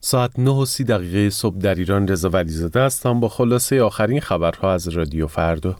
ساعت 9:30 صبح در ایران. رضا ولیزاده هستم با خلاصه آخرین خبرها از رادیو فردا.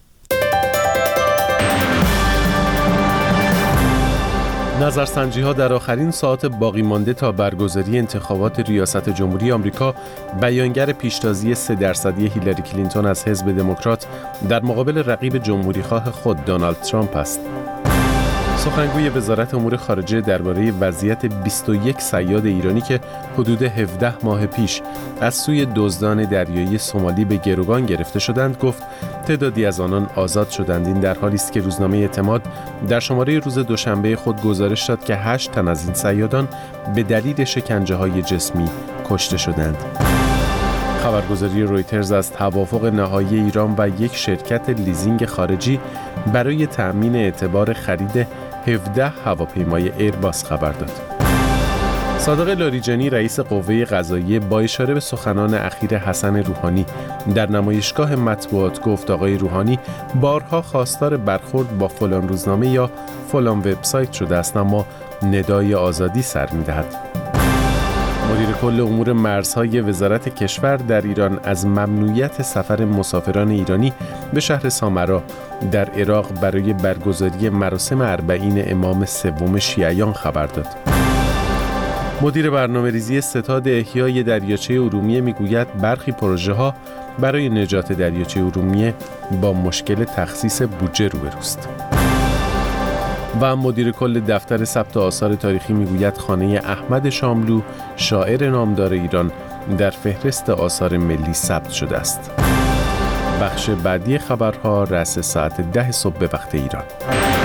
نظرسنجی‌ها در آخرین ساعات باقی مانده تا برگزاری انتخابات ریاست جمهوری آمریکا بیانگر پیشتازی 3% هیلاری کلینتون از حزب دموکرات در مقابل رقیب جمهوری‌خواه خود دونالد ترامپ است. سخنگوی وزارت امور خارجه درباره وضعیت 21 صیاد ایرانی که حدود 17 ماه پیش از سوی دزدان دریایی سومالی به گروگان گرفته شدند گفت تعدادی از آنان آزاد شدند. این در حالی است که روزنامه اعتماد در شماره روز دوشنبه خود گزارش داد که 8 تن از این صیادان به دلیل شکنجه‌های جسمی کشته شدند. خبرگزاری رویترز از توافق نهایی ایران و یک شرکت لیزینگ خارجی برای تأمین اعتبار خرید 17 هواپیمای ایرباس خبر داد. صادق لاریجانی رئیس قوه قضاییه با اشاره به سخنان اخیر حسن روحانی در نمایشگاه مطبوعات گفت آقای روحانی بارها خواستار برخورد با فلان روزنامه یا فلان وبسایت شده است، اما ندای آزادی سر می‌دهد. مدیر کل امور مرزهای وزارت کشور در ایران از ممنوعیت سفر مسافران ایرانی به شهر سامرا در عراق برای برگزاری مراسم اربعین امام سوم شیعیان خبر داد. مدیر برنامه‌ریزی ستاد احیای دریاچه ارومیه میگوید برخی پروژه‌ها برای نجات دریاچه ارومیه با مشکل تخصیص بودجه روبروست. و مدیر کل دفتر ثبت آثار تاریخی میگوید خانه احمد شاملو شاعر نامدار ایران در فهرست آثار ملی ثبت شده است. بخش بعدی خبرها رأس ساعت 10 صبح به وقت ایران.